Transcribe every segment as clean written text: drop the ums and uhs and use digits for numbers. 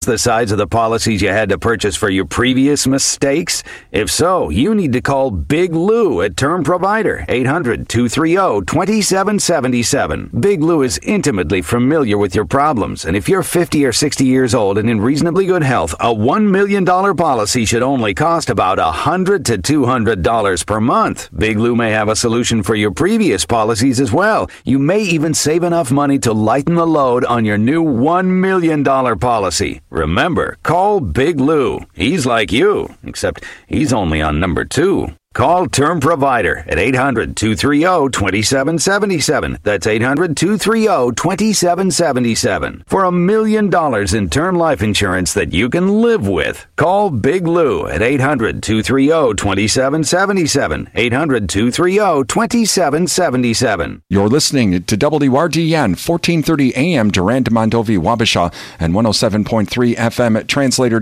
the size of the policies you had to purchase for your previous mistakes? If so, you need to call Big Lou at Term Provider, 800-230-2777. Big Lou is intimately familiar with your problems, and if you're 50 or 60 years old and in reasonably good health, a $1 million policy should only cost about $100 to $200 per month. Big Lou may have a solution for your previous policies as well. You may even save enough money to lighten the load on your new $1 million policy. Remember, call Big Lou. He's like you, except he's only on number 2. Call Term Provider at 800-230-2777. That's 800-230-2777 for $1 million in term life insurance that you can live with. Call Big Lou at 800-230-2777. 800-230-2777. You're listening to WRDN 1430 AM Durand, Mondovi, Wabasha, and 107.3 FM Translator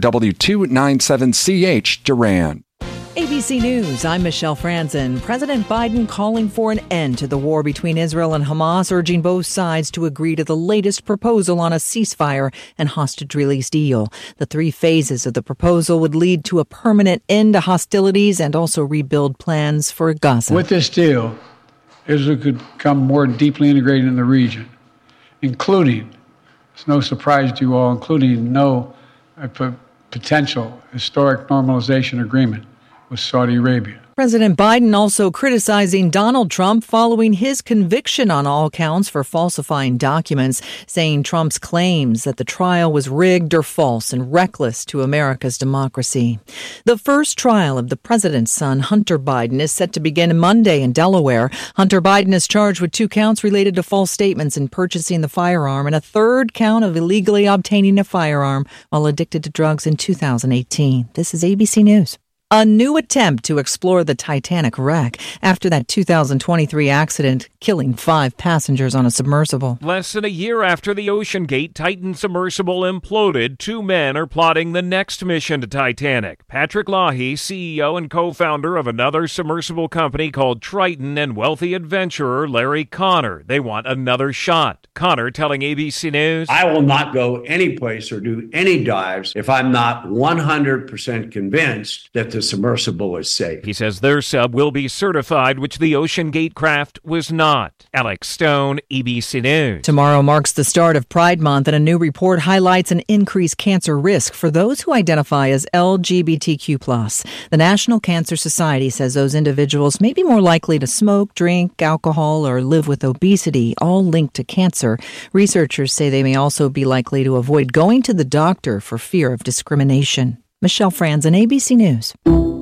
W297CH Durand. ABC News, I'm Michelle Franzen. President Biden calling for an end to the war between Israel and Hamas, urging both sides to agree to the latest proposal on a ceasefire and hostage release deal. The 3 phases of the proposal would lead to a permanent end to hostilities and also rebuild plans for Gaza. With this deal, Israel could become more deeply integrated in the region, including, it's no surprise to you all, including potential historic normalization agreement with Saudi Arabia. President Biden also criticizing Donald Trump following his conviction on all counts for falsifying documents, saying Trump's claims that the trial was rigged are false and reckless to America's democracy. The first trial of the president's son, Hunter Biden, is set to begin Monday in Delaware. Hunter Biden is charged with 2 counts related to false statements in purchasing the firearm and a 3rd count of illegally obtaining a firearm while addicted to drugs in 2018. This is ABC News. A new attempt to explore the Titanic wreck after that 2023 accident, killing 5 passengers on a submersible. Less than a year after the OceanGate Titan submersible imploded, 2 men are plotting the next mission to Titanic. Patrick Leahy, CEO and co-founder of another submersible company called Triton, and wealthy adventurer Larry Connor. They want another shot. Connor telling ABC News, I will not go any place or do any dives if I'm not 100% convinced that the submersible is safe. He says their sub will be certified, which the OceanGate craft was not. Alex Stone, ABC News. Tomorrow marks the start of Pride Month, and a new report highlights an increased cancer risk for those who identify as LGBTQ+. The National Cancer Society says those individuals may be more likely to smoke, drink alcohol, or live with obesity, all linked to cancer. Researchers say they may also be likely to avoid going to the doctor for fear of discrimination. Michelle Franzen, ABC News.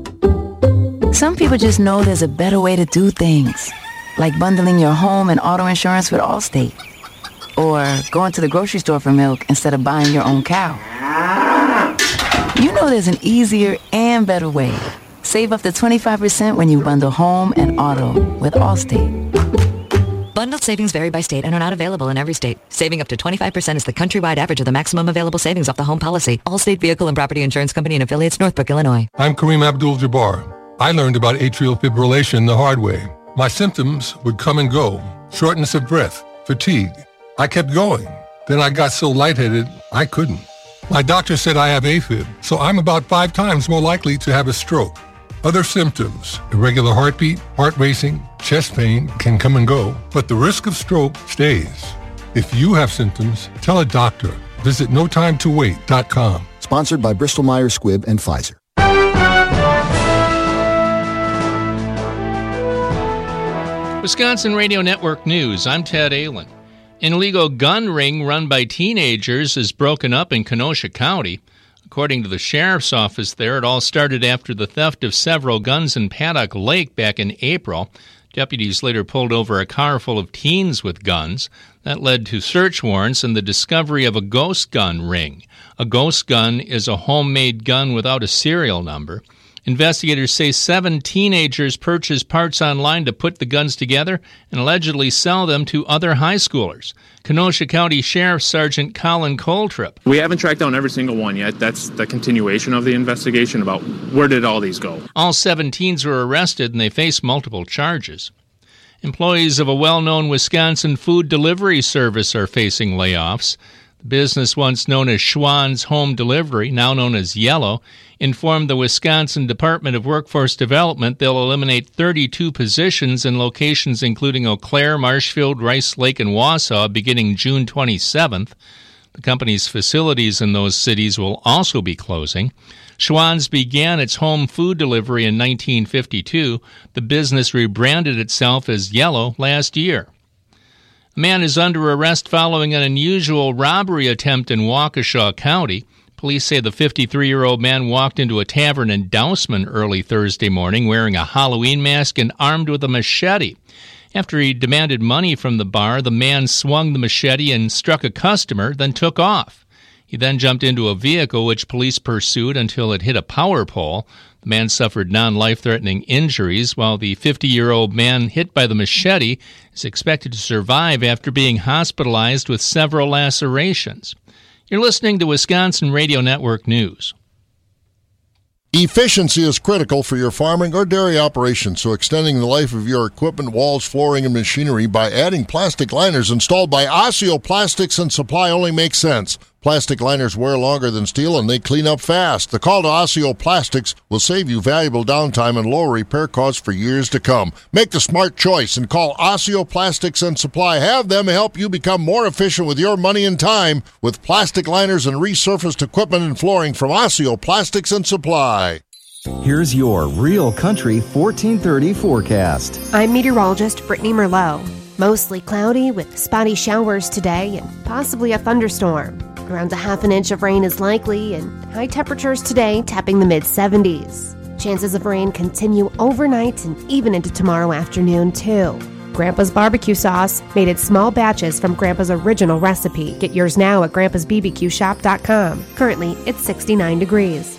Some people just know there's a better way to do things, like bundling your home and auto insurance with Allstate, or going to the grocery store for milk instead of buying your own cow. You know there's an easier and better way. Save up to 25% when you bundle home and auto with Allstate. Bundled savings vary by state and are not available in every state. Saving up to 25% is the countrywide average of the maximum available savings off the home policy. Allstate Vehicle and Property Insurance Company and affiliates, Northbrook, Illinois. I'm Kareem Abdul-Jabbar. I learned about atrial fibrillation the hard way. My symptoms would come and go. Shortness of breath, fatigue. I kept going. Then I got so lightheaded, I couldn't. My doctor said I have AFib, so I'm about 5 times more likely to have a stroke. Other symptoms, irregular heartbeat, heart racing, chest pain can come and go, but the risk of stroke stays. If you have symptoms, tell a doctor. Visit notimetowait.com. Sponsored by Bristol Myers Squibb and Pfizer. Wisconsin Radio Network News, I'm Ted Allen. An illegal gun ring run by teenagers is broken up in Kenosha County. According to the sheriff's office there, it all started after the theft of several guns in Paddock Lake back in April. Deputies later pulled over a car full of teens with guns. That led to search warrants and the discovery of a ghost gun ring. A ghost gun is a homemade gun without a serial number. Investigators say 7 teenagers purchased parts online to put the guns together and allegedly sell them to other high schoolers. Kenosha County Sheriff Sergeant Colin Coltrip. We haven't tracked down every single one yet. That's the continuation of the investigation about where did all these go. All 7 teens were arrested and they face multiple charges. Employees of a well-known Wisconsin food delivery service are facing layoffs. The business, once known as Schwann's Home Delivery, now known as Yellow, informed the Wisconsin Department of Workforce Development they'll eliminate 32 positions in locations including Eau Claire, Marshfield, Rice Lake, and Wausau beginning June 27th. The company's facilities in those cities will also be closing. Schwann's began its home food delivery in 1952. The business rebranded itself as Yellow last year. A man is under arrest following an unusual robbery attempt in Waukesha County. Police say the 53-year-old man walked into a tavern in Dousman early Thursday morning wearing a Halloween mask and armed with a machete. After he demanded money from the bar, the man swung the machete and struck a customer, then took off. He then jumped into a vehicle which police pursued until it hit a power pole. The man suffered non-life-threatening injuries, while the 50-year-old man hit by the machete is expected to survive after being hospitalized with several lacerations. You're listening to Wisconsin Radio Network News. Efficiency is critical for your farming or dairy operations, so extending the life of your equipment, walls, flooring, and machinery by adding plastic liners installed by Osseo Plastics and Supply only makes sense. Plastic liners wear longer than steel and they clean up fast. The call to Osseo Plastics will save you valuable downtime and lower repair costs for years to come. Make the smart choice and call Osseo Plastics and Supply. Have them help you become more efficient with your money and time with plastic liners and resurfaced equipment and flooring from Osseo Plastics and Supply. Here's your Real Country 1430 forecast. I'm meteorologist Brittany Merlot. Mostly cloudy with spotty showers today and possibly a thunderstorm. Around a half an inch of rain is likely, and high temperatures today tapping the mid-70s. Chances of rain continue overnight and even into tomorrow afternoon, too. Grandpa's barbecue sauce, made in small batches from Grandpa's original recipe. Get yours now at grampasbbqshop.com. Currently, it's 69 degrees.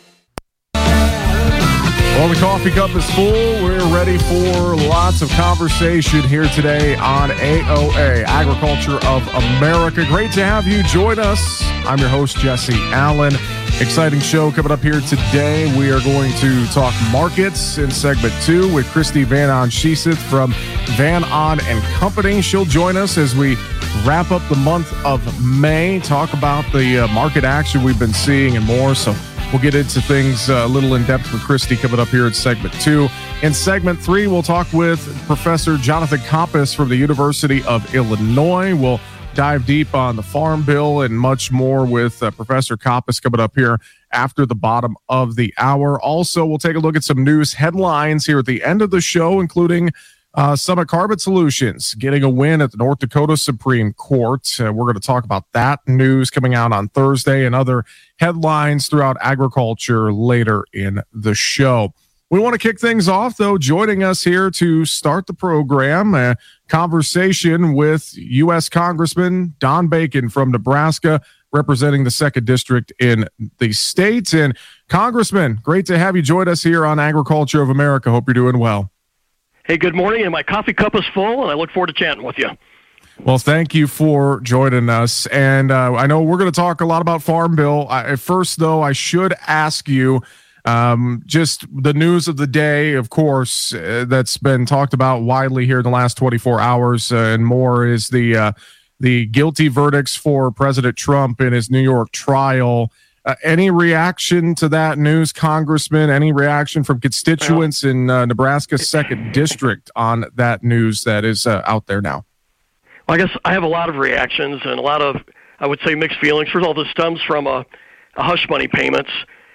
Well, the coffee cup is full. We're ready for lots of conversation here today on AOA, Agriculture of America. Great to have you join us. I'm your host, Jesse Allen. Exciting show coming up here today. We are going to talk markets in segment 2 with Christy Van On Sheeseth from Van On and Company. She'll join us as we wrap up the month of May, talk about the market action we've been seeing and more. So we'll get into things a little in depth with Christy coming up here in segment 2. In segment 3, we'll talk with Professor Jonathan Kompas from the University of Illinois. We'll dive deep on the Farm Bill and much more with Professor Kompas coming up here after the bottom of the hour. Also, we'll take a look at some news headlines here at the end of the show, including Summit Carbon Solutions getting a win at the North Dakota Supreme Court. We're going to talk about that news coming out on Thursday and other headlines throughout agriculture later in the show. We want to kick things off, though, joining us here to start the program, a conversation with U.S. Congressman Don Bacon from Nebraska, representing the 2nd District in the state. And Congressman, great to have you join us here on Agriculture of America. Hope you're doing well. Hey, good morning, and my coffee cup is full, and I look forward to chatting with you. Well, thank you for joining us. And I know we're going to talk a lot about Farm Bill. First, though, I should ask you, just the news of the day, of course, that's been talked about widely here in the last 24 hours and more is the guilty verdicts for President Trump in his New York trial. Any reaction to that news, Congressman? Any reaction from constituents in Nebraska's 2nd District on that news that is out there now? Well, I guess I have a lot of reactions and a lot of, I would say, mixed feelings. First of all, this stems from a hush money payments,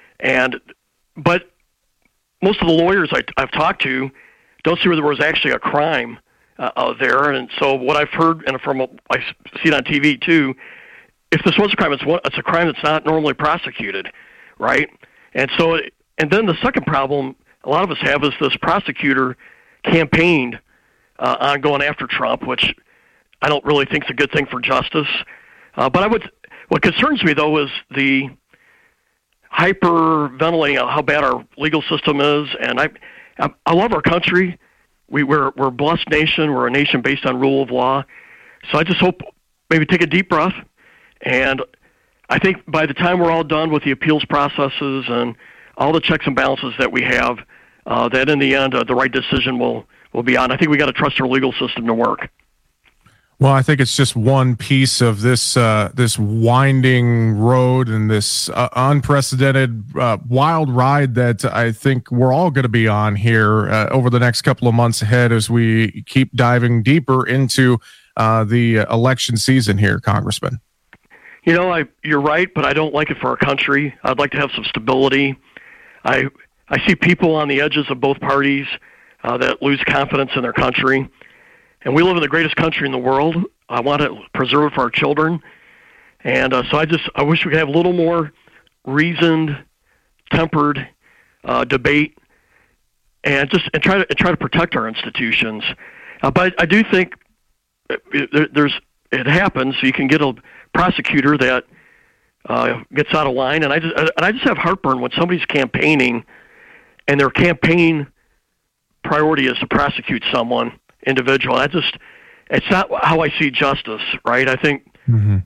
but most of the lawyers I've talked to don't see where there was actually a crime there. And so what I've heard, and I see it on TV too, if this was a crime, it's a crime that's not normally prosecuted, right? And so, and then the second problem a lot of us have is this prosecutor campaigned on going after Trump, which I don't really think is a good thing for justice. But what concerns me though is the hyperventilating how bad our legal system is, and I love our country. We're a blessed nation. We're a nation based on rule of law. So I just hope maybe take a deep breath. And I think by the time we're all done with the appeals processes and all the checks and balances that we have, that in the end the right decision will be on. I think we got to trust our legal system to work. Well, I think it's just one piece of this this winding road and this unprecedented wild ride that I think we're all going to be on here over the next couple of months ahead as we keep diving deeper into the election season here, Congressman. You know, you're right, but I don't like it for our country. I'd like to have some stability. I see people on the edges of both parties that lose confidence in their country. And we live in the greatest country in the world. I want to preserve it for our children. And so I wish we could have a little more reasoned, tempered debate and try to protect our institutions. But I do think it happens. So you can get a prosecutor that gets out of line. And I just have heartburn when somebody's campaigning and their campaign priority is to prosecute someone individual. It's not how I see justice, right? I think, and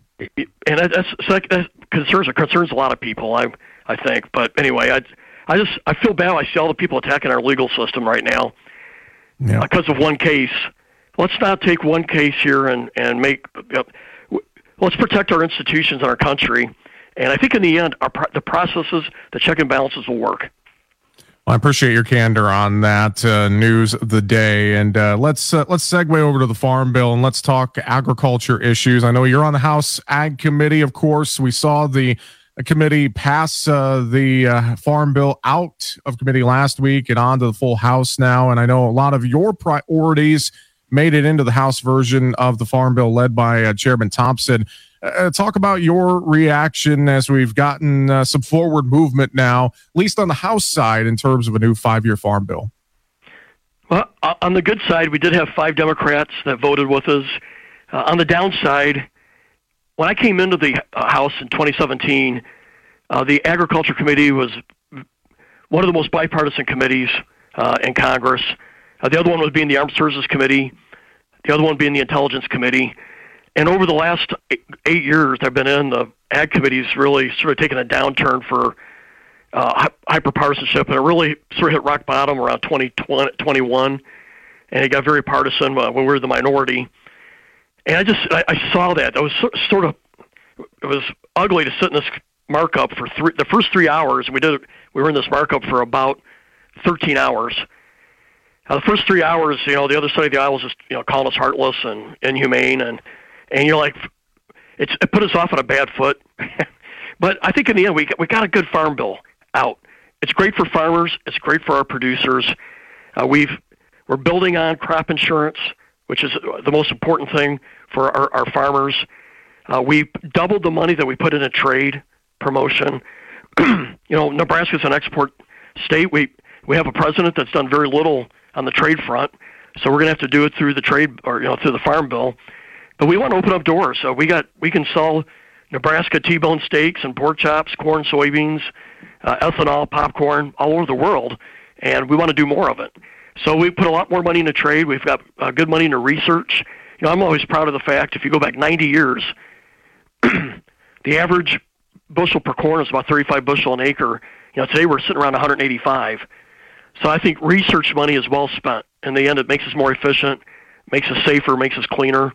that concerns a lot of people. I think, but anyway, I feel bad. I see all the people attacking our legal system right now because of one case. Let's not take one case here and make. Let's protect our institutions in our country, and I think in the end, the processes, the check and balances will work. Well, I appreciate your candor on that news of the day, and let's segue over to the Farm Bill and let's talk agriculture issues. I know you're on the House Ag Committee, of course. We saw the committee pass the Farm Bill out of committee last week and on to the full House now, and I know a lot of your priorities made it into the House version of the Farm Bill led by Chairman Thompson. Talk about your reaction as we've gotten some forward movement now, at least on the House side, in terms of a new 5-year Farm Bill. Well, on the good side, we did have 5 Democrats that voted with us. On the downside, when I came into the House in 2017, the Agriculture Committee was one of the most bipartisan committees in Congress. The other one was being the Armed Services Committee, the other one being the Intelligence Committee. And over the last 8 years I've been in, the Ag Committee's really sort of taken a downturn for hyperpartisanship, and it really sort of hit rock bottom around 2021, and it got very partisan when we were the minority. And I saw that. It was it was ugly to sit in this markup for the first 3 hours, and we were in this markup for about 13 hours. The first 3 hours, the other side of the aisle was just, calling us heartless and inhumane, and you're like, it put us off on a bad foot. But I think in the end, we got a good Farm Bill out. It's great for farmers. It's great for our producers. We're building on crop insurance, which is the most important thing for our farmers. We doubled the money that we put into trade promotion. Nebraska's an export state. We have a president that's done very little on the trade front, so we're going to have to do it through the trade or through the Farm Bill. But we want to open up doors, so we can sell Nebraska T-bone steaks and pork chops, corn, soybeans, ethanol, popcorn all over the world, and we want to do more of it. So we put a lot more money into trade. We've got good money into research. I'm always proud of the fact, if you go back 90 years, the average bushel per corn is about 35 bushel an acre. Today we're sitting around 185. So I think research money is well spent. In the end, it makes us more efficient, makes us safer, makes us cleaner.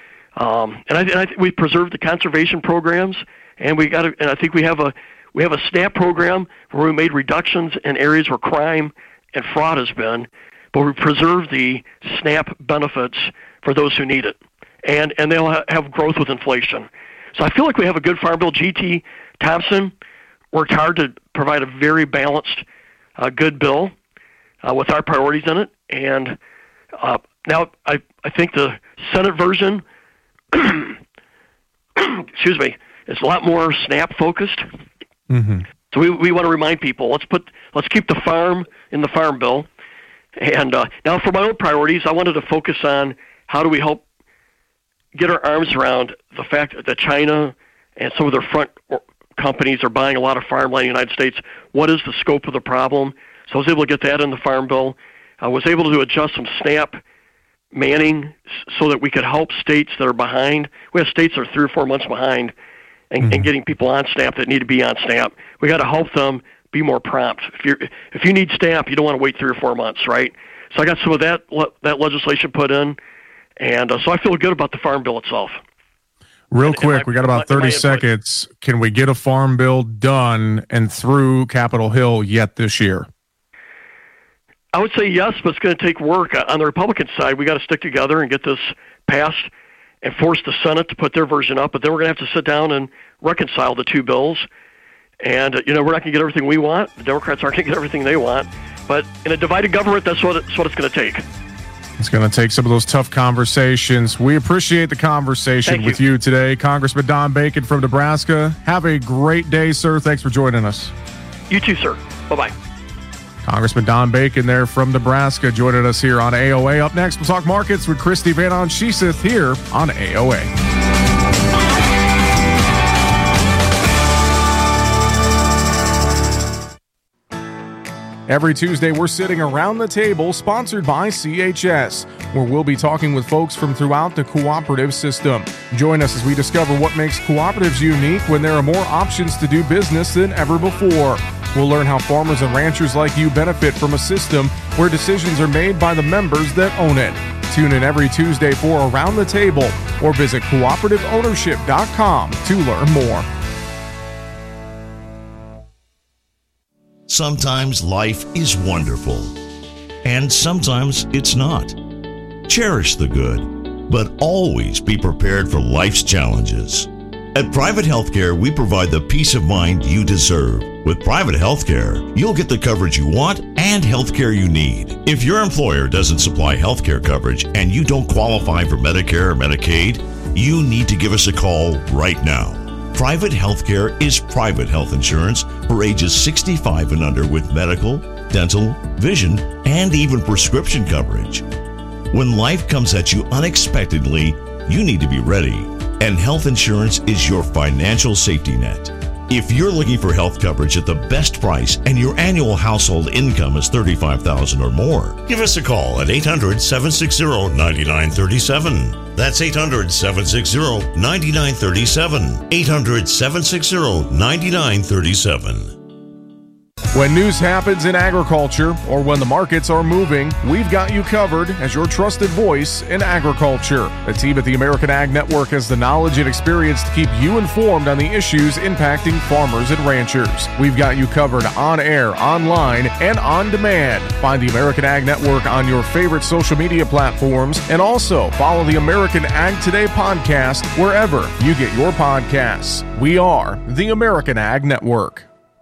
And we preserved the conservation programs, and I think we have a SNAP program where we made reductions in areas where crime and fraud has been, but we preserved the SNAP benefits for those who need it, and they'll have growth with inflation. So I feel like we have a good Farm Bill. G.T. Thompson worked hard to provide a very balanced, good bill with our priorities in it, and now I think the Senate version excuse me, it's a lot more SNAP focused. Mm-hmm. So we want to remind people, let's keep the farm in the Farm Bill. And now for my own priorities, I wanted to focus on how do we help get our arms around the fact that China and some of their front companies are buying a lot of farmland in the United States. What is the scope of the problem? So I was able to get that in the Farm Bill. I was able to adjust some SNAP manning so that we could help states that are behind. We have states that are 3 or 4 months behind and getting people on SNAP that need to be on SNAP. We got to help them be more prompt. If you need SNAP, you don't want to wait 3 or 4 months, right? So I got some of that legislation put in, And so I feel good about the Farm Bill itself. Real quick, we got about 30 seconds. Can we get a Farm Bill done and through Capitol Hill yet this year? I would say yes, but it's going to take work. On the Republican side, we got to stick together and get this passed and force the Senate to put their version up. But then we're going to have to sit down and reconcile the two bills. And, we're not going to get everything we want. The Democrats aren't going to get everything they want. But in a divided government, that's what it's going to take. It's going to take some of those tough conversations. We appreciate the conversation with you today. Congressman Don Bacon from Nebraska. Have a great day, sir. Thanks for joining us. You too, sir. Bye-bye. Congressman Don Bacon there from Nebraska joining us here on AOA. Up next, we'll talk markets with Christy Van Onschießeth here on AOA. Every Tuesday, we're sitting around the table, sponsored by CHS, where we'll be talking with folks from throughout the cooperative system. Join us as we discover what makes cooperatives unique when there are more options to do business than ever before. We'll learn how farmers and ranchers like you benefit from a system where decisions are made by the members that own it. Tune in every Tuesday for Around the Table or visit cooperativeownership.com to learn more. Sometimes life is wonderful, and sometimes it's not. Cherish the good, but always be prepared for life's challenges. At Private Healthcare, we provide the peace of mind you deserve. With Private Healthcare, you'll get the coverage you want and healthcare you need. If your employer doesn't supply healthcare coverage and you don't qualify for Medicare or Medicaid, you need to give us a call right now. Private Healthcare is private health insurance for ages 65 and under with medical, dental, vision, and even prescription coverage. When life comes at you unexpectedly, you need to be ready. And health insurance is your financial safety net. If you're looking for health coverage at the best price and your annual household income is $35,000 or more, give us a call at 800-760-9937. That's 800-760-9937. 800-760-9937. When news happens in agriculture or when the markets are moving, we've got you covered as your trusted voice in agriculture. The team at the American Ag Network has the knowledge and experience to keep you informed on the issues impacting farmers and ranchers. We've got you covered on air, online, and on demand. Find the American Ag Network on your favorite social media platforms, and also follow the American Ag Today podcast wherever you get your podcasts. We are the American Ag Network.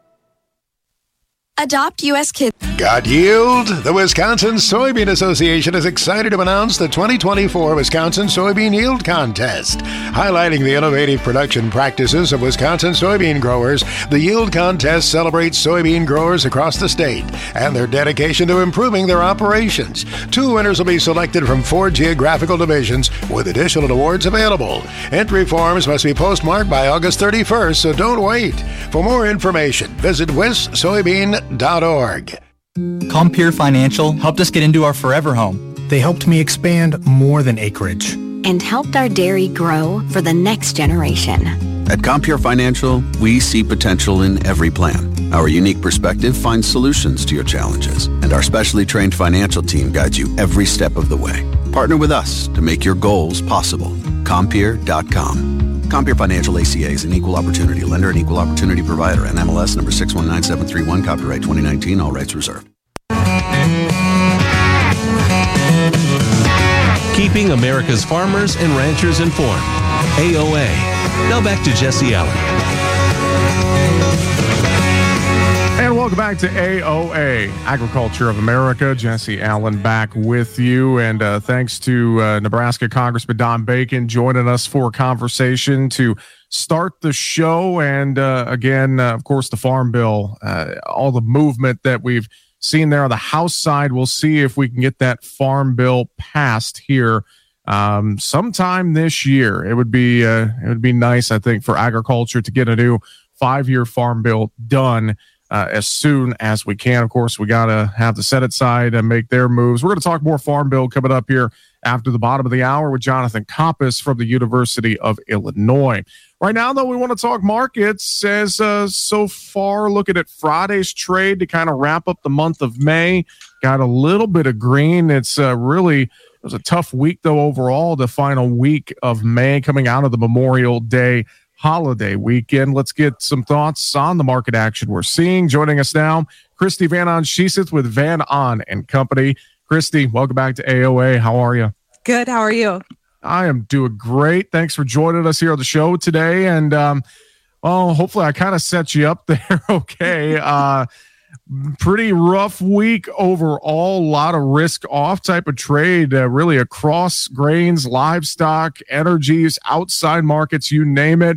Adopt U.S. Kids. Got yield? The Wisconsin Soybean Association is excited to announce the 2024 Wisconsin Soybean Yield Contest. Highlighting the innovative production practices of Wisconsin soybean growers, the Yield Contest celebrates soybean growers across the state and their dedication to improving their operations. 2 winners will be selected from 4 geographical divisions with additional awards available. Entry forms must be postmarked by August 31st, so don't wait. For more information, visit wissoybean.org. Compeer Financial helped us get into our forever home. They helped me expand more than acreage. And helped our dairy grow for the next generation. At Compeer Financial, we see potential in every plan. Our unique perspective finds solutions to your challenges, and our specially trained financial team guides you every step of the way. Partner with us to make your goals possible. Compeer.com. Compeer Financial ACA is an equal opportunity lender and equal opportunity provider. And NMLS number 619731, copyright 2019, all rights reserved. Keeping America's farmers and ranchers informed. AOA. Now back to Jesse Allen. And welcome back to AOA, Agriculture of America. Jesse Allen back with you. And thanks to Nebraska Congressman Don Bacon joining us for a conversation to start the show. And again, of course, the Farm Bill, all the movement that we've seen there on the House side. We'll see if we can get that Farm Bill passed here sometime this year. It would be nice, I think, for agriculture to get a new 5-year Farm Bill done as soon as we can. Of course, we got to have the Senate side and make their moves. We're going to talk more Farm Bill coming up here after the bottom of the hour with Jonathan Kompas from the University of Illinois. Right now, though, we want to talk markets as so far looking at Friday's trade to kind of wrap up the month of May. Got a little bit of green. It's really It was a tough week, though, overall, the final week of May coming out of the Memorial Day holiday weekend. Let's get some thoughts on the market action we're seeing. Joining us now, Christy Van On-Sheeseth with Van On & Company. Christy, welcome back to AOA. How are you? Good. How are you? I am doing great. Thanks for joining us here on the show today. And, hopefully I kind of set you up there okay. Pretty rough week overall. A lot of risk off type of trade, really across grains, livestock, energies, outside markets, you name it.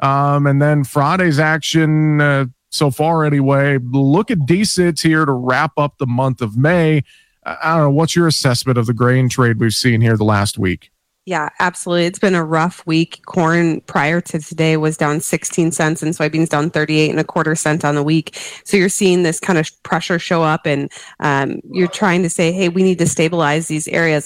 And then Friday's action so far anyway, looking decent here to wrap up the month of May. I don't know. What's your assessment of the grain trade we've seen here the last week? Yeah, absolutely. It's been a rough week. Corn prior to today was down 16 cents and soybeans down 38.25 cents on the week. So you're seeing this kind of pressure show up, and you're trying to say, hey, we need to stabilize these areas.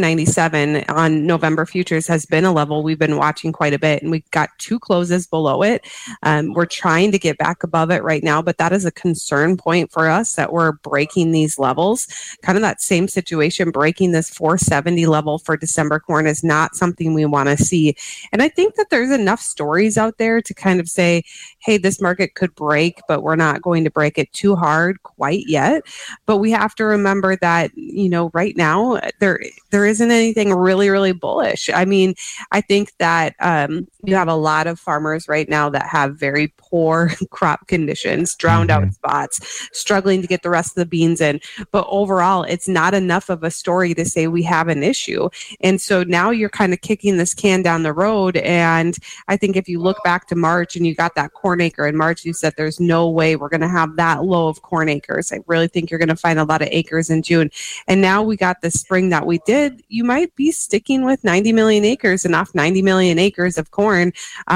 11.97 on November futures has been a level we've been watching quite a bit, and we've got 2 closes below it. We're trying to get back above it right now, but that is a concern point for us that we're breaking these levels. Kind of that same situation, breaking this 470 level for December corn is not something we want to see. And I think that there's enough stories out there to kind of say, hey, this market could break, but we're not going to break it too hard quite yet. But we have to remember that, right now there isn't anything really, really bullish. I mean, I think that you have a lot of farmers right now that have very poor crop conditions, drowned out spots, struggling to get the rest of the beans in. But overall, it's not enough of a story to say we have an issue. And so now you're kind of kicking this can down the road. And I think if you look back to March and you got that corn acre in March, you said there's no way we're going to have that low of corn acres. I really think you're going to find a lot of acres in June. And now we got the spring that we did. You might be sticking with 90 million acres, and off 90 million acres of corn.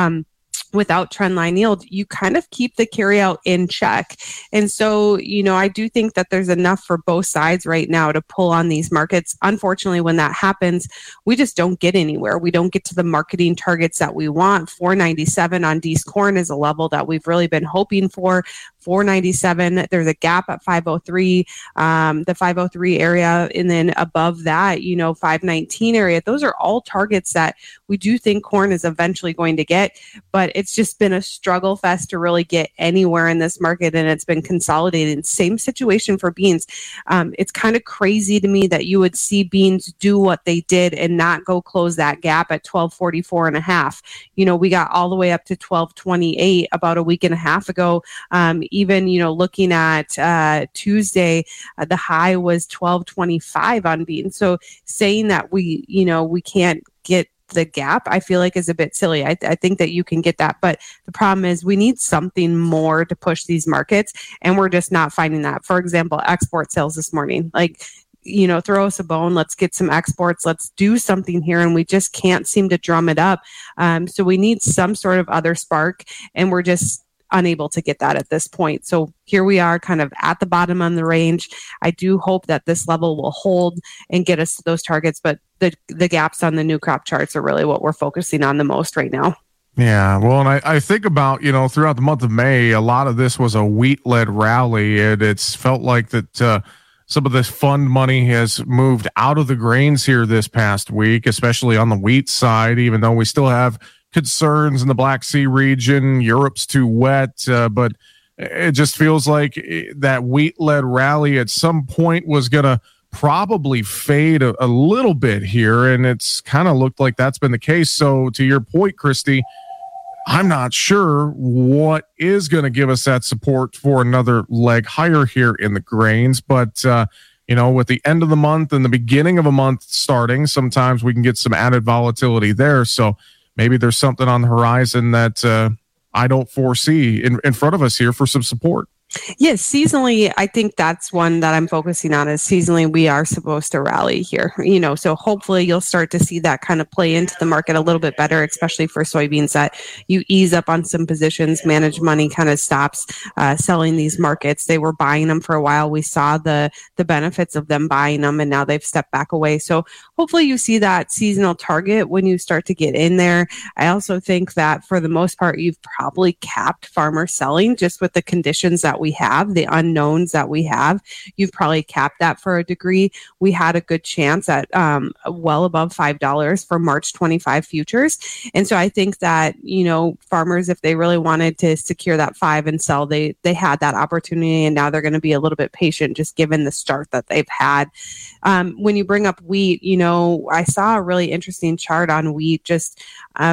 Without trendline yield, you kind of keep the carryout in check. And so, I do think that there's enough for both sides right now to pull on these markets. Unfortunately, when that happens, we just don't get anywhere. We don't get to the marketing targets that we want. 497 on D's corn is a level that we've really been hoping for. 497, there's a gap at 503, the 503 area, and then above that, 519 area. Those are all targets that we do think corn is eventually going to get, but it's just been a struggle fest to really get anywhere in this market, and it's been consolidated. Same situation for beans. It's kind of crazy to me that you would see beans do what they did and not go close that gap at 1244.5. We got all the way up to 1228 about a week and a half ago. Even, looking at Tuesday, the high was 1225 on beans. So saying that we can't get the gap, I feel like is a bit silly. I think that you can get that. But the problem is we need something more to push these markets, and we're just not finding that. For example, export sales this morning, throw us a bone. Let's get some exports. Let's do something here. And we just can't seem to drum it up. So we need some sort of other spark, and we're just unable to get that at this point. So here we are kind of at the bottom on the range. I do hope that this level will hold and get us to those targets, but the gaps on the new crop charts are really what we're focusing on the most right now. Yeah, well, and I think about, throughout the month of May, a lot of this was a wheat-led rally, and it's felt like that some of this fund money has moved out of the grains here this past week, especially on the wheat side, even though we still have concerns in the Black Sea region. Europe's too wet, but it just feels like that wheat-led rally at some point was going to probably fade a little bit here, and it's kind of looked like that's been the case. So to your point, Christy, I'm not sure what is going to give us that support for another leg higher here in the grains, but with the end of the month and the beginning of a month starting, sometimes we can get some added volatility there. So maybe there's something on the horizon that I don't foresee in front of us here for some support. Yes, seasonally, I think that's one that I'm focusing on. Is seasonally we are supposed to rally here, so hopefully you'll start to see that kind of play into the market a little bit better, especially for soybeans, that you ease up on some positions, manage money kind of stops selling these markets. They were buying them for a while. We saw the benefits of them buying them, and now they've stepped back away. So hopefully you see that seasonal target when you start to get in there. I also think that for the most part, you've probably capped farmer selling just with the conditions that that we have, the unknowns that we have. You've probably capped that for a degree. We had a good chance at well above $5 for March 25 futures. And so I think that, farmers, if they really wanted to secure that 5 and sell, they had that opportunity, and now they're going to be a little bit patient just given the start that they've had. When you bring up wheat, I saw a really interesting chart on wheat, just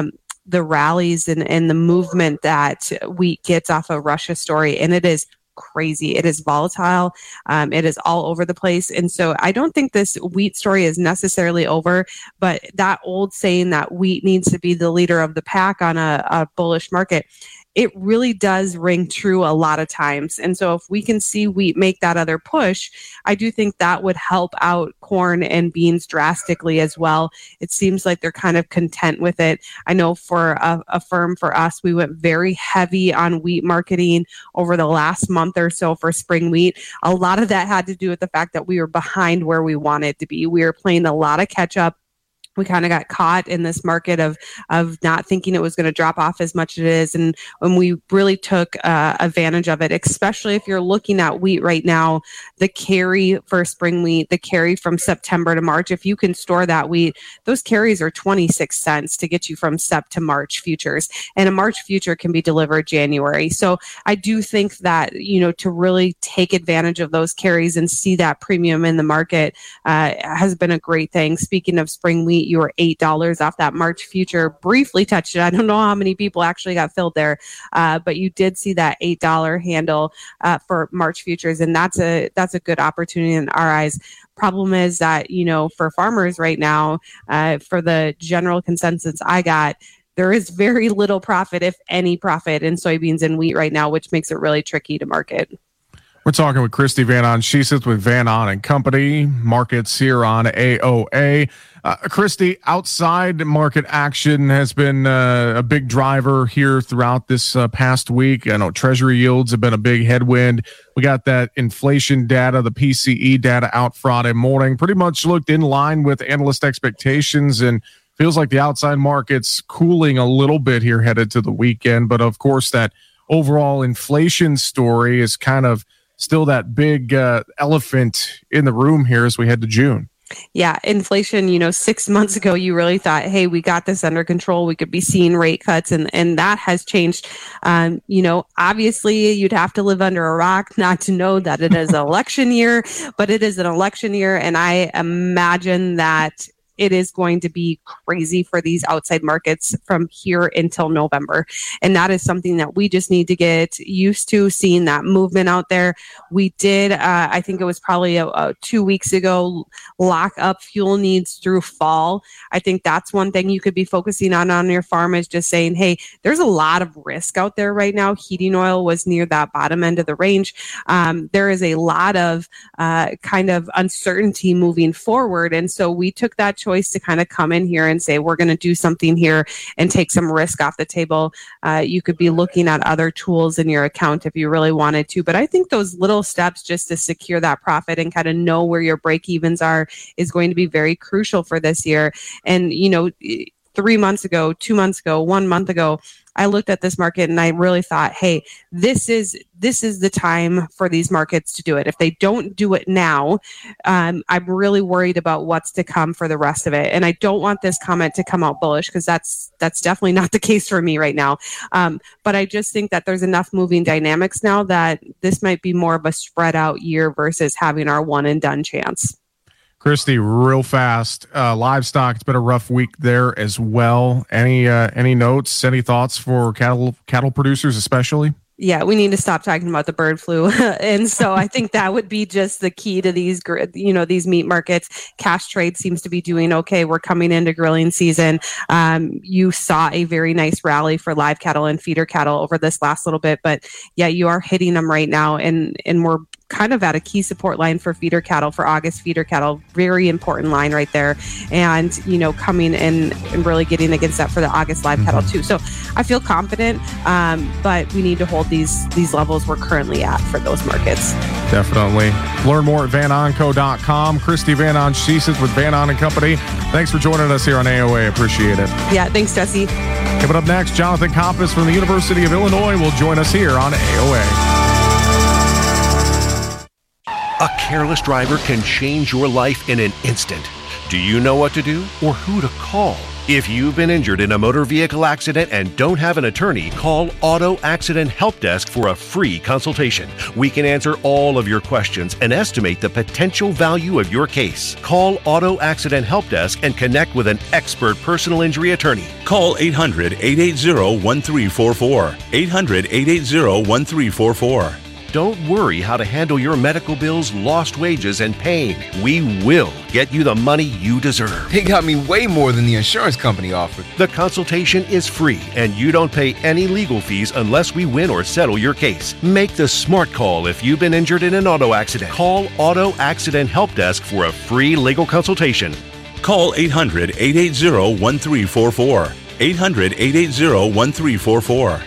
the rallies and the movement that wheat gets off a Russia story, and it is crazy. It is volatile. It is all over the place. And so I don't think this wheat story is necessarily over, but that old saying that wheat needs to be the leader of the pack on a bullish market, it really does ring true a lot of times. And so if we can see wheat make that other push, I do think that would help out corn and beans drastically as well. It seems like they're kind of content with it. I know for a firm, for us, we went very heavy on wheat marketing over the last month or so for spring wheat. A lot of that had to do with the fact that we were behind where we wanted to be. We were playing a lot of catch up. We kind of got caught in this market of not thinking it was going to drop off as much as it is. And when we really took advantage of it, especially if you're looking at wheat right now, the carry for spring wheat, the carry from September to March, if you can store that wheat, those carries are 26 cents to get you from Sep to March futures. And a March future can be delivered January. So I do think that, to really take advantage of those carries and see that premium in the market has been a great thing. Speaking of spring wheat, you were $8 off that March future, briefly touched it. I don't know how many people actually got filled there, but you did see that $8 handle for March futures, and that's a good opportunity in our eyes. Problem is that, for farmers right now, for the general consensus I got, there is very little profit, if any profit, in soybeans and wheat right now, which makes it really tricky to market. We're talking with Christy Van On. She sits with Van On and Company, markets here on AOA. Christy, outside market action has been a big driver here throughout this past week. I know Treasury yields have been a big headwind. We got that inflation data, the PCE data out Friday morning, pretty much looked in line with analyst expectations, and feels like the outside market's cooling a little bit here headed to the weekend. But of course, that overall inflation story is kind of still that big elephant in the room here as we head to June. Yeah, inflation, 6 months ago, you really thought, hey, we got this under control. We could be seeing rate cuts, and that has changed. Obviously, you'd have to live under a rock not to know that it is election year, but it is an election year, and I imagine that it is going to be crazy for these outside markets from here until November. And that is something that we just need to get used to, seeing that movement out there. We did, I think it was probably 2 weeks ago, lock up fuel needs through fall. I think that's one thing you could be focusing on your farm, is just saying, hey, there's a lot of risk out there right now. Heating oil was near that bottom end of the range. There is a lot of kind of uncertainty moving forward. And so we took that choice to kind of come in here and say, we're going to do something here and take some risk off the table. You could be looking at other tools in your account if you really wanted to. But I think those little steps just to secure that profit and kind of know where your break evens are is going to be very crucial for this year. And, 3 months ago, 2 months ago, 1 month ago, I looked at this market and I really thought, hey, this is the time for these markets to do it. If they don't do it now, I'm really worried about what's to come for the rest of it. And I don't want this comment to come out bullish, because that's definitely not the case for me right now. But I just think that there's enough moving dynamics now that this might be more of a spread out year versus having our one and done chance. Christy, real fast, livestock, it's been a rough week there as well. Any notes, any thoughts for cattle producers especially? Yeah, we need to stop talking about the bird flu. And so I think that would be just the key to these meat markets. Cash trade seems to be doing okay. We're coming into grilling season. You saw a very nice rally for live cattle and feeder cattle over this last little bit, but yeah, you are hitting them right now. And we're kind of at a key support line for feeder cattle, for August feeder cattle, very important line right there. And, coming in and really getting against that for the August live cattle too. So I feel confident, but we need to hold these levels we're currently at for those markets. Definitely. Learn more at vanonco.com. Christy Van On, she sits with Van On and Company. Thanks for joining us here on AOA. Appreciate it. Yeah, thanks, Jesse. Coming up next, Jonathan Kompas from the University of Illinois will join us here on AOA. A careless driver can change your life in an instant. Do you know what to do or who to call? If you've been injured in a motor vehicle accident and don't have an attorney, call Auto Accident Help Desk for a free consultation. We can answer all of your questions and estimate the potential value of your case. Call Auto Accident Help Desk and connect with an expert personal injury attorney. Call 800-880-1344. 800-880-1344. Don't worry how to handle your medical bills, lost wages, and pain. We will get you the money you deserve. They got me way more than the insurance company offered. The consultation is free, and you don't pay any legal fees unless we win or settle your case. Make the smart call if you've been injured in an auto accident. Call Auto Accident Help Desk for a free legal consultation. Call 800-880-1344. 800-880-1344.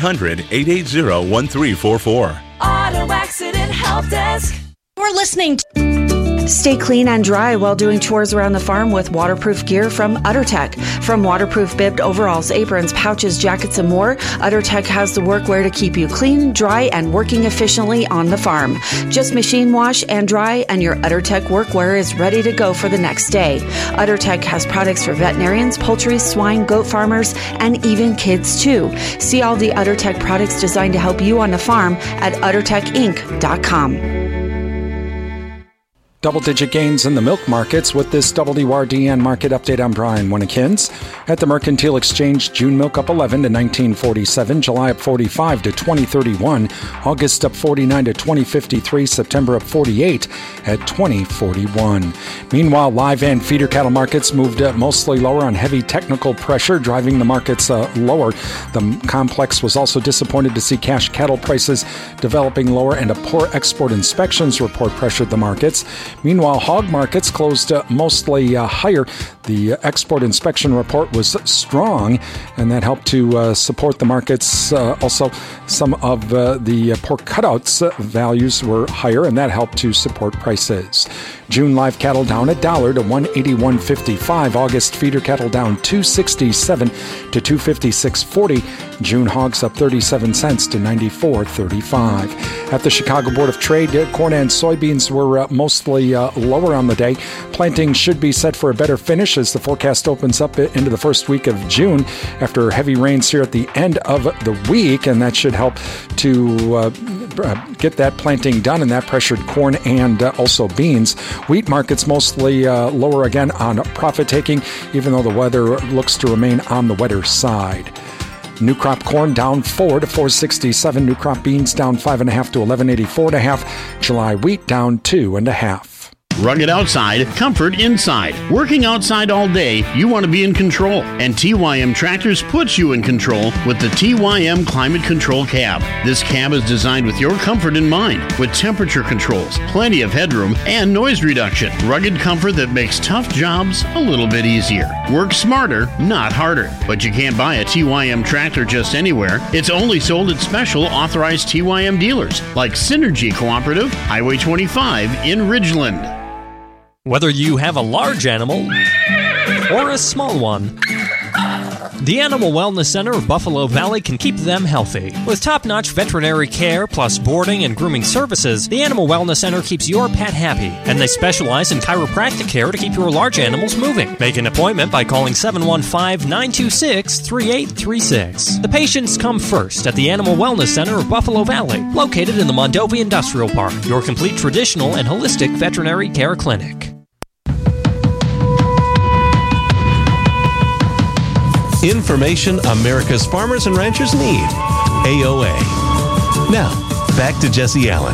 800-880-1344. Auto Accident Help Desk. We're listening to Stay clean and dry while doing chores around the farm with waterproof gear from UtterTech. From waterproof bibbed overalls, aprons, pouches, jackets, and more, UtterTech has the workwear to keep you clean, dry, and working efficiently on the farm. Just machine wash and dry, and your UtterTech workwear is ready to go for the next day. UtterTech has products for veterinarians, poultry, swine, goat farmers, and even kids too. See all the UtterTech products designed to help you on the farm at UtterTechInc.com. Double-digit gains in the milk markets with this WRDN market update. I'm Brian Winnekins. At the Mercantile Exchange, June milk up 11 to 19.47, July up 45 to 20.31, August up 49 to 20.53, September up 48 at 20.41. Meanwhile, live and feeder cattle markets moved mostly lower on heavy technical pressure, driving the markets lower. The complex was also disappointed to see cash cattle prices developing lower, and a poor export inspections report pressured the markets. Meanwhile, hog markets closed mostly higher. The export inspection report was strong, and that helped to support the markets. Also, some of the pork cutouts values were higher, and that helped to support prices. June live cattle down $1 to $181.55. August feeder cattle down $2.67 to $256.40. June hogs up 37 cents to $94.35. At the Chicago Board of Trade, corn and soybeans were mostly lower on the day. Planting should be set for a better finish as the forecast opens up into the first week of June after heavy rains here at the end of the week, and that should help to get that planting done, and that pressured corn and also beans. Wheat markets mostly lower again on profit taking, even though the weather looks to remain on the wetter side. New crop corn down 4 to 4.67. New crop beans down 5.5 to 11.84.5. July wheat down 2.5. Rugged outside, comfort inside. Working outside all day, you want to be in control. And TYM Tractors puts you in control with the TYM Climate Control Cab. This cab is designed with your comfort in mind, with temperature controls, plenty of headroom, and noise reduction. Rugged comfort that makes tough jobs a little bit easier. Work smarter, not harder. But you can't buy a TYM tractor just anywhere. It's only sold at special authorized TYM dealers, like Synergy Cooperative, Highway 25 in Ridgeland. Whether you have a large animal or a small one, the Animal Wellness Center of Buffalo Valley can keep them healthy. With top-notch veterinary care plus boarding and grooming services, the Animal Wellness Center keeps your pet happy, and they specialize in chiropractic care to keep your large animals moving. Make an appointment by calling 715-926-3836. The patients come first at the Animal Wellness Center of Buffalo Valley, located in the Mondovi Industrial Park, your complete traditional and holistic veterinary care clinic. Information America's farmers and ranchers need. AOA. Now, back to Jesse Allen.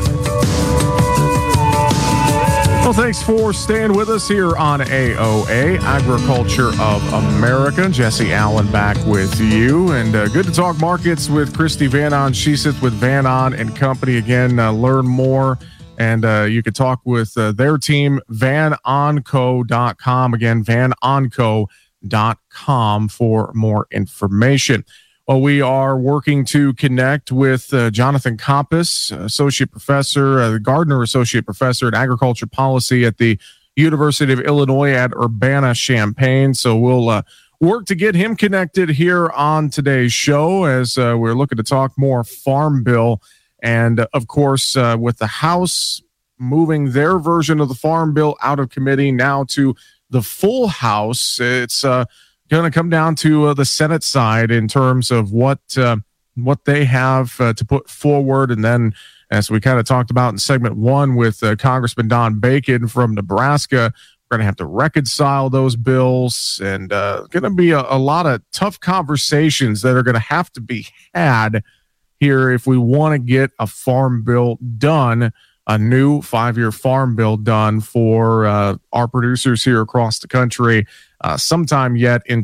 Well, thanks for staying with us here on AOA, Agriculture of America. Jesse Allen back with you. And good to talk markets with Christy Van On. She sits with Van On and Company. Again, learn more. And you can talk with their team, vanonco.com. Again, vanonco.com for more information. Well, we are working to connect with Jonathan Kompas, Associate Professor, Gardner Associate Professor in Agriculture Policy at the University of Illinois at Urbana-Champaign. So we'll work to get him connected here on today's show as we're looking to talk more Farm Bill. And, of course, with the House moving their version of the Farm Bill out of committee now to the full House. It's going to come down to the Senate side in terms of what they have to put forward. And then, as we kind of talked about in segment one with Congressman Don Bacon from Nebraska, we're going to have to reconcile those bills, and going to be a lot of tough conversations that are going to have to be had here if we want to get a farm bill done, a new 5-year farm bill done for our producers here across the country sometime yet in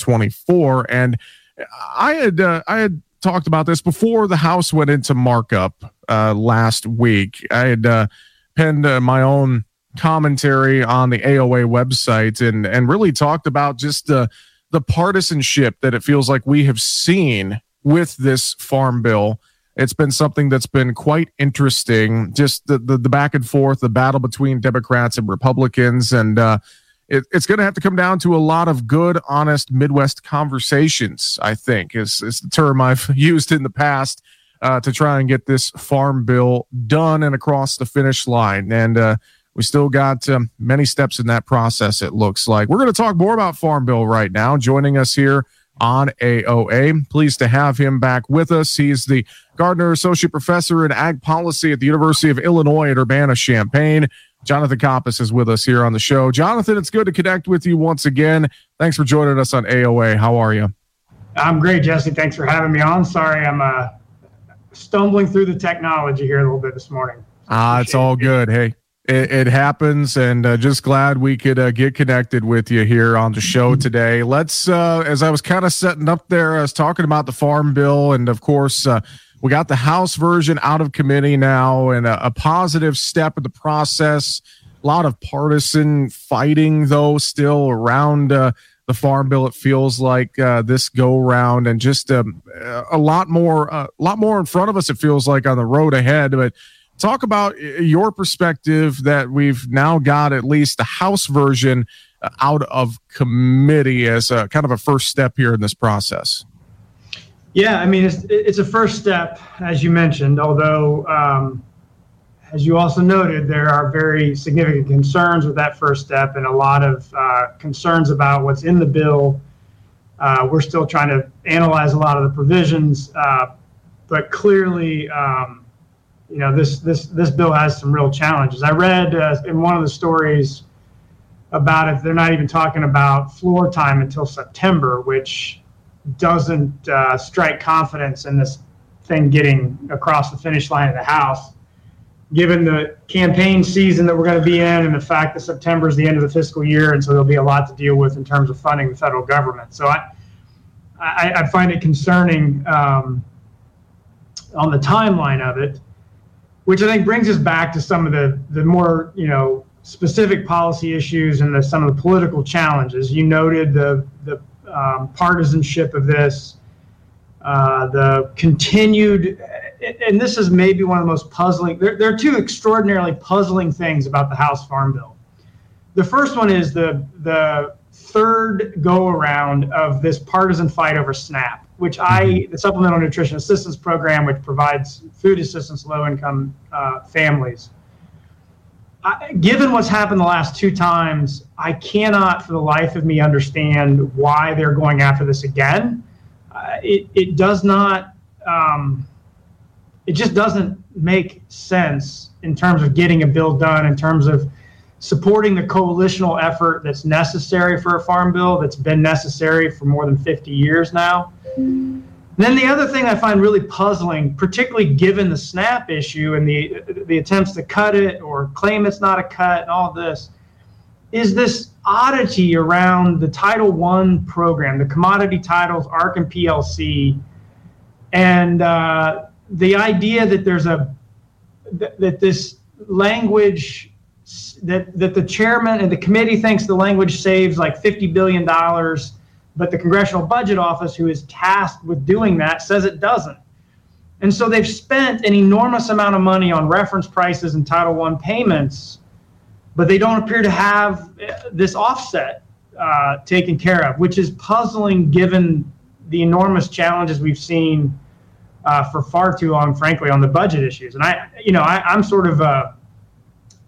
2024. And I had talked about this before the House went into markup last week. I had penned my own commentary on the AOA website and really talked about just the partisanship that it feels like we have seen with this farm bill. It's been something that's been quite interesting, just the back and forth, the battle between Democrats and Republicans. And it's going to have to come down to a lot of good, honest Midwest conversations, I think, is the term I've used in the past to try and get this farm bill done and across the finish line. And we still got many steps in that process, it looks like. We're going to talk more about Farm Bill right now. Joining us here on AOA, pleased to have him back with us. He's the Gardner Associate Professor in Ag Policy at the University of Illinois at Urbana-Champaign. Jonathan Coppice is with us here on the show. Jonathan, it's good to connect with you once again. Thanks for joining us on AOA. How are you? I'm great, Jesse. Thanks for having me on. Sorry, I'm stumbling through the technology here a little bit this morning. It's all good. Hey. It happens, and just glad we could get connected with you here on the show today. Let's, as I was kind of setting up there, I was talking about the Farm Bill, and of course, we got the House version out of committee now, and a positive step in the process. A lot of partisan fighting, though, still around the Farm Bill. It feels like this go round, and just a lot more in front of us. It feels like on the road ahead, but. Talk about your perspective that we've now got at least the House version out of committee as a kind of a first step here in this process. Yeah, I mean, it's a first step, as you mentioned, although, as you also noted, there are very significant concerns with that first step and a lot of concerns about what's in the bill. We're still trying to analyze a lot of the provisions, but clearly, this bill has some real challenges. I read in one of the stories about it, they're not even talking about floor time until September, which doesn't strike confidence in this thing getting across the finish line of the House, given the campaign season that we're going to be in and the fact that September is the end of the fiscal year, and so there'll be a lot to deal with in terms of funding the federal government. So I find it concerning on the timeline of it, which I think brings us back to some of the more, specific policy issues and some of the political challenges. You noted the partisanship of this, the continued, and this is maybe one of the most puzzling. There are two extraordinarily puzzling things about the House Farm Bill. The first one is the third go-around of this partisan fight over SNAP, which the Supplemental Nutrition Assistance Program, which provides food assistance to low-income families. Given what's happened the last two times, I cannot for the life of me understand why they're going after this again. It does not, it just doesn't make sense in terms of getting a bill done, in terms of supporting the coalitional effort that's necessary for a farm bill that's been necessary for more than 50 years now. Then the other thing I find really puzzling, particularly given the SNAP issue and the attempts to cut it or claim it's not a cut and all this, is this oddity around the Title I program, the commodity titles, ARC and PLC, and the idea that there's that this language, that the chairman and the committee thinks the language saves like $50 billion, but the Congressional Budget Office, who is tasked with doing that, says it doesn't. And so they've spent an enormous amount of money on reference prices and Title I payments, but they don't appear to have this offset taken care of, which is puzzling given the enormous challenges we've seen for far too long, frankly, on the budget issues. And I'm sort of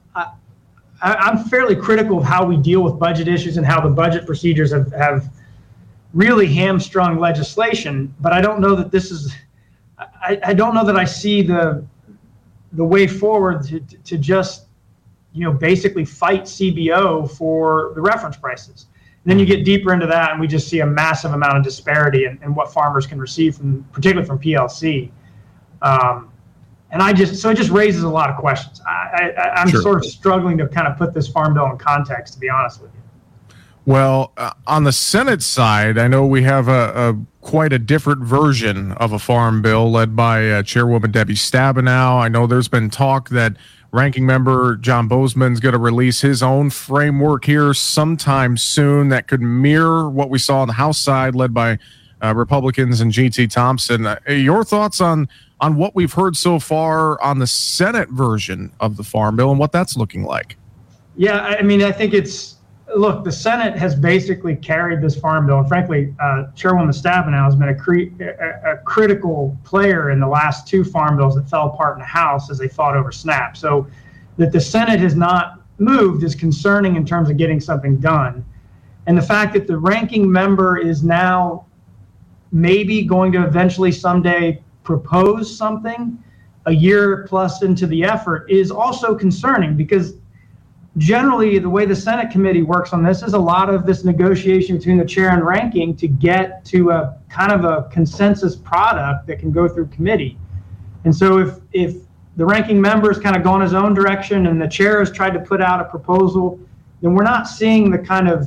I'm fairly critical of how we deal with budget issues and how the budget procedures have really hamstrung legislation. But I don't know that this is. I don't know that I see the way forward to just basically fight CBO for the reference prices. And then you get deeper into that, and we just see a massive amount of disparity in what farmers can receive particularly from PLC. And it just raises a lot of questions. I'm sort of struggling to kind of put this farm bill in context, to be honest with you. Well, on the Senate side, I know we have a quite a different version of a farm bill led by Chairwoman Debbie Stabenow. I know there's been talk that Ranking Member John Boozman's going to release his own framework here sometime soon that could mirror what we saw on the House side led by Republicans and G.T. Thompson. Your thoughts on what we've heard so far on the Senate version of the farm bill and what that's looking like? Yeah, I mean, I think the Senate has basically carried this farm bill. And frankly, Chairwoman Stabenow has been a critical player in the last two farm bills that fell apart in the House as they fought over SNAP. So that the Senate has not moved is concerning in terms of getting something done. And the fact that the ranking member is now maybe going to eventually someday propose something a year plus into the effort is also concerning, because generally the way the Senate committee works on this is a lot of this negotiation between the chair and ranking to get to a kind of a consensus product that can go through committee. And so if the ranking member has kind of gone his own direction and the chair has tried to put out a proposal, then we're not seeing the kind of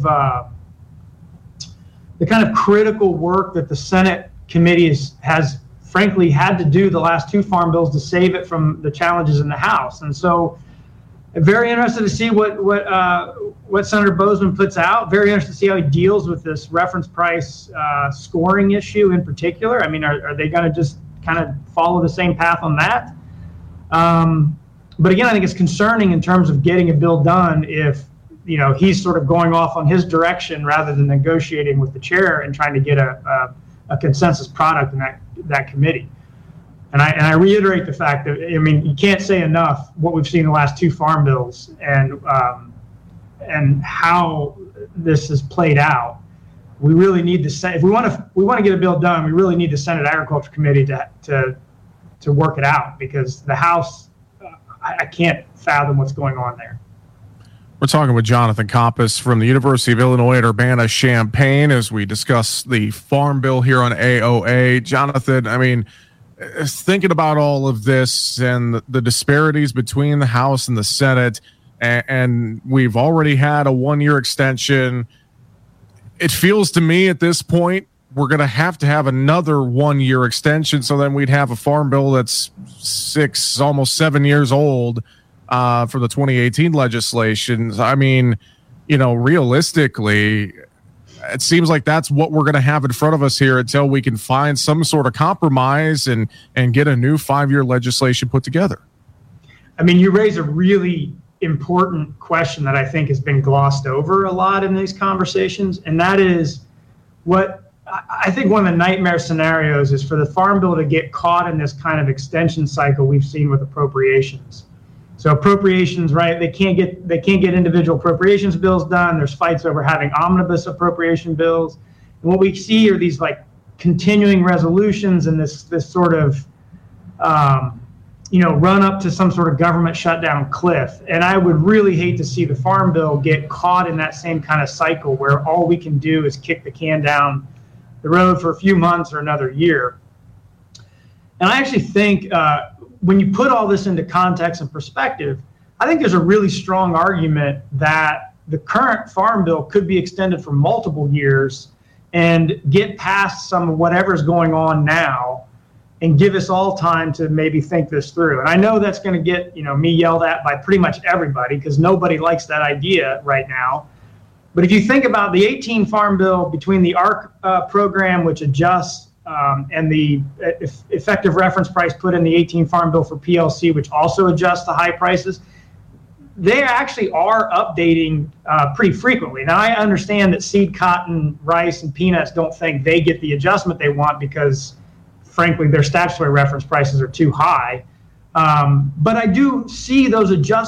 critical work that the Senate committee has frankly had to do the last two farm bills to save it from the challenges in the House. And so very interested to see what Senator Boozman puts out. Very interested to see how he deals with this reference price scoring issue in particular. I mean, are they going to just kind of follow the same path on that? But again, I think it's concerning in terms of getting a bill done if he's sort of going off on his direction rather than negotiating with the chair and trying to get a consensus product in that committee. And I reiterate the fact that, I mean, you can't say enough what we've seen in the last two farm bills and how this has played out. We really need if we want to get a bill done, we really need the Senate Agriculture Committee to work it out, because the House, I can't fathom what's going on there. We're talking with Jonathan Kompas from the University of Illinois at Urbana-Champaign as we discuss the farm bill here on AOA. Jonathan, I mean, thinking about all of this and the disparities between the House and the Senate, and we've already had a 1-year extension, it feels to me at this point we're going to have another 1-year extension, so then we'd have a farm bill that's 6, almost 7 years old for the 2018 legislation. I mean, realistically, it seems like that's what we're going to have in front of us here until we can find some sort of compromise and get a new 5-year legislation put together. I mean, you raise a really important question that I think has been glossed over a lot in these conversations, and that is what I think one of the nightmare scenarios is for the farm bill to get caught in this kind of extension cycle we've seen with appropriations. So appropriations, right? They can't get individual appropriations bills done. There's fights over having omnibus appropriation bills, and what we see are these like continuing resolutions and this sort of run up to some sort of government shutdown cliff. And I would really hate to see the farm bill get caught in that same kind of cycle where all we can do is kick the can down the road for a few months or another year. And I actually think when you put all this into context and perspective, I think there's a really strong argument that the current farm bill could be extended for multiple years and get past some of whatever's going on now and give us all time to maybe think this through. And I know that's going to get me yelled at by pretty much everybody because nobody likes that idea right now. But if you think about the 18 farm bill between the ARC program, which adjusts and the effective reference price put in the 18 farm bill for PLC, which also adjusts the high prices, they actually are updating pretty frequently. Now, I understand that seed cotton, rice, and peanuts don't think they get the adjustment they want because, frankly, their statutory reference prices are too high. But I do see those adjustment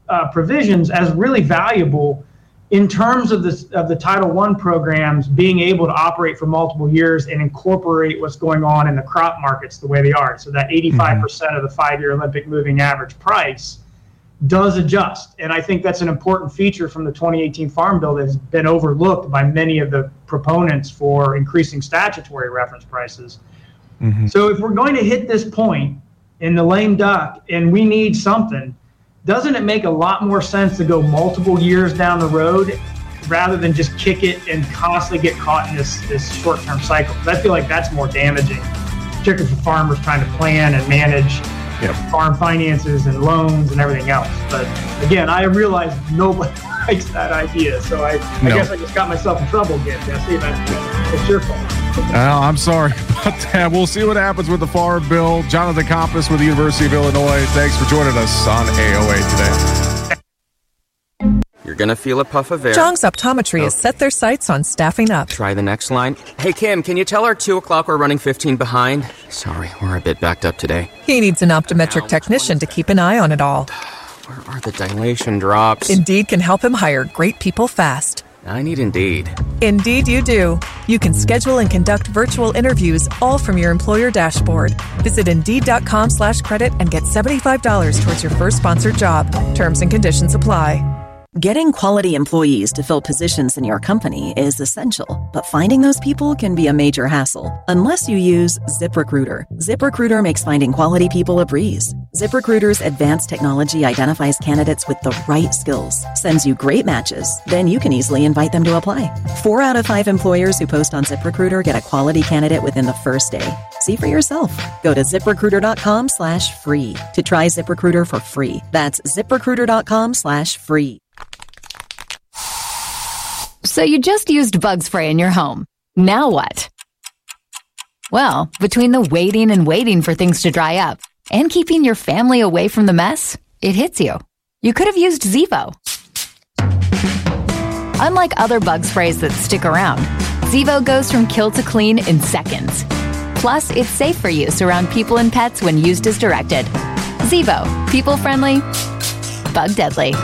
provisions as really valuable in terms of the Title I programs being able to operate for multiple years and incorporate what's going on in the crop markets the way they are. So that 85% of the 5-year Olympic moving average price does adjust. And I think that's an important feature from the 2018 Farm Bill that has been overlooked by many of the proponents for increasing statutory reference prices. So if we're going to hit this point in the lame duck and we need something, doesn't it make a lot more sense to go multiple years down the road rather than just kick it and constantly get caught in this short-term cycle? Because I feel like that's more damaging, particularly for farmers trying to plan and manage farm finances and loans and everything else. But again, I realize nobody likes that idea, so I guess I just got myself in trouble again, Jesse. It's your fault. I'm sorry about that. We'll see what happens with the Farm Bill. Jonathan Kompas with the University of Illinois. Thanks for joining us on AOA today. You're going to feel a puff of air. Zhang's Optometry has set their sights on staffing up. Try the next line. Hey, Kim, can you tell our 2 o'clock we're running 15 behind? Sorry, we're a bit backed up today. He needs an optometric technician to keep an eye on it all. Where are the dilation drops? Indeed can help him hire great people fast. I need Indeed. Indeed you do. You can schedule and conduct virtual interviews all from your employer dashboard. Visit Indeed.com/credit and get $75 towards your first sponsored job. Terms and conditions apply. Getting quality employees to fill positions in your company is essential, but finding those people can be a major hassle unless you use ZipRecruiter. ZipRecruiter makes finding quality people a breeze. ZipRecruiter's advanced technology identifies candidates with the right skills, sends you great matches, then you can easily invite them to apply. 4 out of 5 employers who post on ZipRecruiter get a quality candidate within the first day. See for yourself. Go to ZipRecruiter.com/free to try ZipRecruiter for free. That's ZipRecruiter.com/free. So you just used bug spray in your home. Now what? Well, between the waiting for things to dry up and keeping your family away from the mess, it hits you. You could have used Zevo. Unlike other bug sprays that stick around, Zevo goes from kill to clean in seconds. Plus, it's safe for use around people and pets when used as directed. Zevo. People-friendly. Bug-deadly.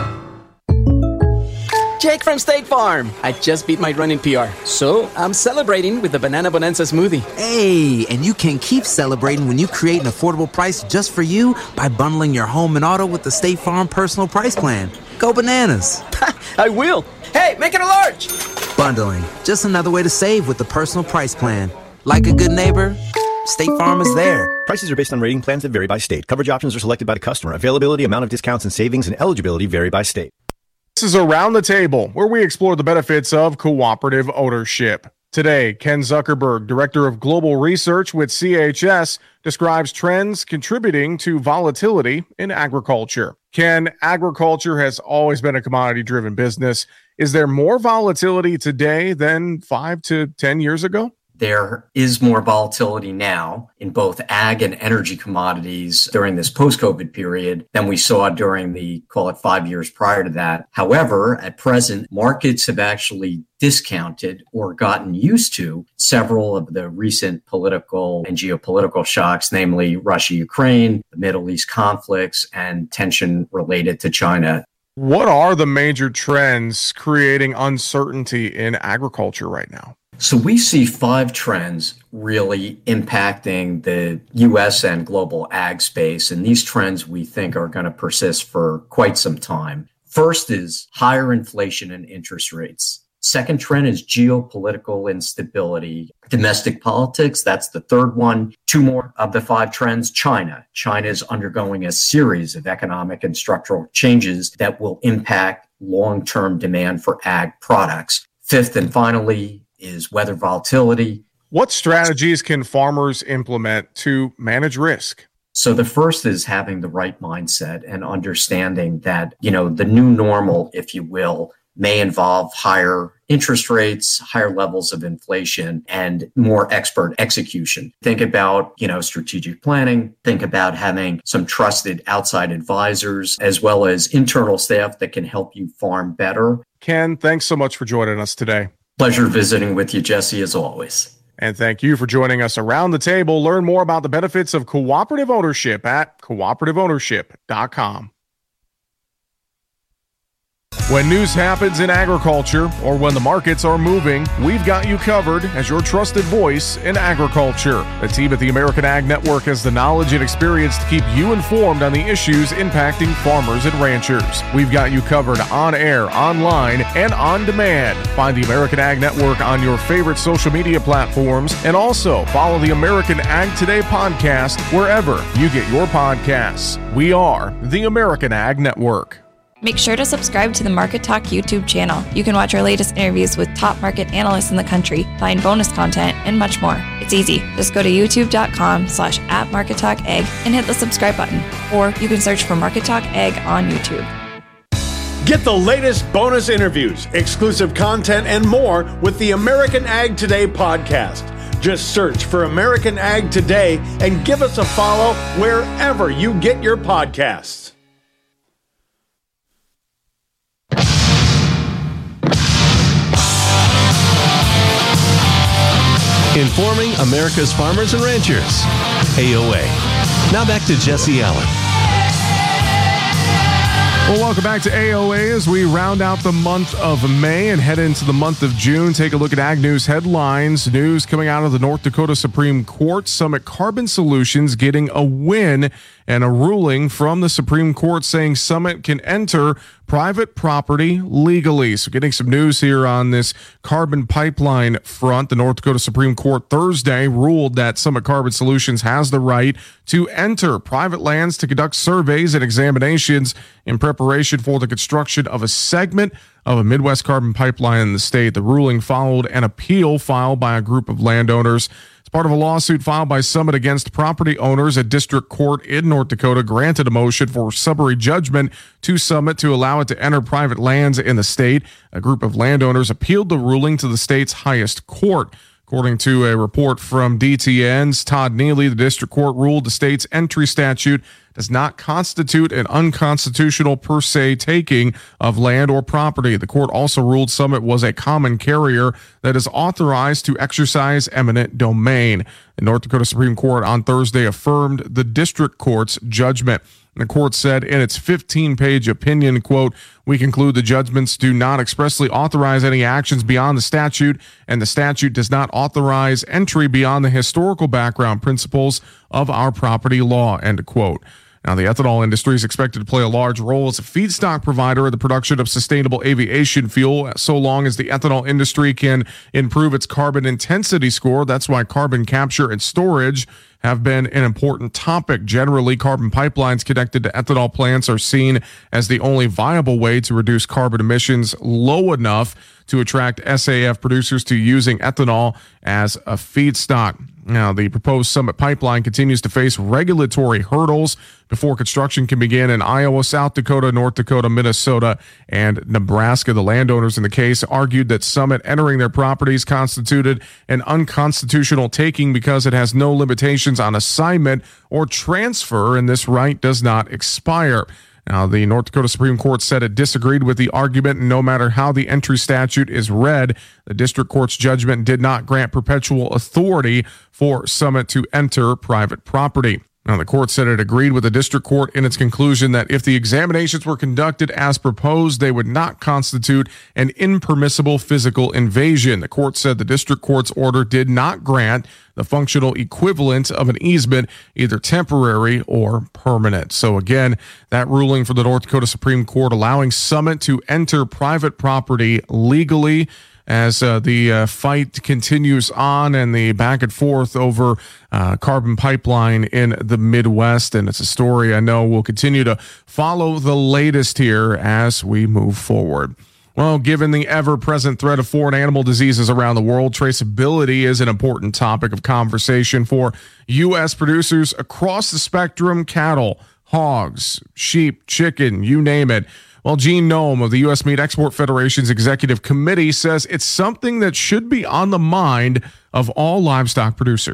Jake from State Farm. I just beat my running PR, so I'm celebrating with the Banana Bonanza smoothie. Hey, and you can keep celebrating when you create an affordable price just for you by bundling your home and auto with the State Farm Personal Price Plan. Go bananas. I will. Hey, make it a large. Bundling, just another way to save with the Personal Price Plan. Like a good neighbor, State Farm is there. Prices are based on rating plans that vary by state. Coverage options are selected by the customer. Availability, amount of discounts and savings, and eligibility vary by state. This is Around the Table, where we explore the benefits of cooperative ownership. Today, Ken Zuckerberg, Director of Global Research with CHS, describes trends contributing to volatility in agriculture. Ken, agriculture has always been a commodity-driven business. Is there more volatility today than 5 to 10 years ago? There is more volatility now in both ag and energy commodities during this post-COVID period than we saw during the, call it 5 years prior to that. However, at present, markets have actually discounted or gotten used to several of the recent political and geopolitical shocks, namely Russia-Ukraine, the Middle East conflicts, and tension related to China. What are the major trends creating uncertainty in agriculture right now? So we see 5 trends really impacting the U.S. and global ag space, and these trends we think are going to persist for quite some time. First is higher inflation and interest rates. Second trend is geopolitical instability. Domestic politics, that's the third one. 2 more of the 5 trends. China. China is undergoing a series of economic and structural changes that will impact long-term demand for ag products. Fifth and finally is weather volatility. What strategies can farmers implement to manage risk? So the first is having the right mindset and understanding that, the new normal, if you will, may involve higher interest rates, higher levels of inflation, and more expert execution. Think about, strategic planning. Think about having some trusted outside advisors, as well as internal staff that can help you farm better. Ken, thanks so much for joining us today. Pleasure visiting with you, Jesse, as always. And thank you for joining us around the table. Learn more about the benefits of cooperative ownership at cooperativeownership.com. When news happens in agriculture or when the markets are moving, we've got you covered as your trusted voice in agriculture. The team at the American Ag Network has the knowledge and experience to keep you informed on the issues impacting farmers and ranchers. We've got you covered on air, online, and on demand. Find the American Ag Network on your favorite social media platforms and also follow the American Ag Today podcast wherever you get your podcasts. We are the American Ag Network. Make sure to subscribe to the Market Talk YouTube channel. You can watch our latest interviews with top market analysts in the country, find bonus content, and much more. It's easy. Just go to youtube.com/@MarketTalkAg and hit the subscribe button. Or you can search for Market Talk Ag on YouTube. Get the latest bonus interviews, exclusive content, and more with the American Ag Today podcast. Just search for American Ag Today and give us a follow wherever you get your podcasts. Informing America's farmers and ranchers. AOA. Now back to Jesse Allen. Well, welcome back to AOA as we round out the month of May and head into the month of June. Take a look at Ag News headlines. News coming out of the North Dakota Supreme Court. Summit Carbon Solutions getting a win and a ruling from the Supreme Court saying Summit can enter private property legally. So getting some news here on this carbon pipeline front. The North Dakota Supreme Court Thursday ruled that Summit Carbon Solutions has the right to enter private lands to conduct surveys and examinations in preparation for the construction of a segment of a Midwest carbon pipeline in the state. The ruling followed an appeal filed by a group of landowners. Part of a lawsuit filed by Summit against property owners. A district court in North Dakota granted a motion for summary judgment to Summit to allow it to enter private lands in the state. A group of landowners appealed the ruling to the state's highest court. According to a report from DTN's Todd Neely, the district court ruled the state's entry statute does not constitute an unconstitutional per se taking of land or property. The court also ruled Summit was a common carrier that is authorized to exercise eminent domain. The North Dakota Supreme Court on Thursday affirmed the district court's judgment. The court said in its 15-page opinion, quote, "We conclude the judgments do not expressly authorize any actions beyond the statute, and the statute does not authorize entry beyond the historical background principles of our property law," end quote. Now, the ethanol industry is expected to play a large role as a feedstock provider in the production of sustainable aviation fuel, so long as the ethanol industry can improve its carbon intensity score. That's why carbon capture and storage have been an important topic. Generally, carbon pipelines connected to ethanol plants are seen as the only viable way to reduce carbon emissions low enough to attract SAF producers to using ethanol as a feedstock. Now, the proposed Summit pipeline continues to face regulatory hurdles before construction can begin in Iowa, South Dakota, North Dakota, Minnesota, and Nebraska. The landowners in the case argued that Summit entering their properties constituted an unconstitutional taking because it has no limitations on assignment or transfer, and this right does not expire. Now, the North Dakota Supreme Court said it disagreed with the argument, and no matter how the entry statute is read, the district court's judgment did not grant perpetual authority for Summit to enter private property. Now, the court said it agreed with the district court in its conclusion that if the examinations were conducted as proposed, they would not constitute an impermissible physical invasion. The court said the district court's order did not grant the functional equivalent of an easement, either temporary or permanent. So again, that ruling for the North Dakota Supreme Court allowing Summit to enter private property legally as the fight continues on and the back and forth over carbon pipeline in the Midwest. And it's a story I know we'll continue to follow the latest here as we move forward. Well, given the ever-present threat of foreign animal diseases around the world, traceability is an important topic of conversation for U.S. producers across the spectrum: cattle, hogs, sheep, chicken, you name it. Well, Gene Noem of the U.S. Meat Export Federation's executive committee says it's something that should be on the mind of all livestock producers.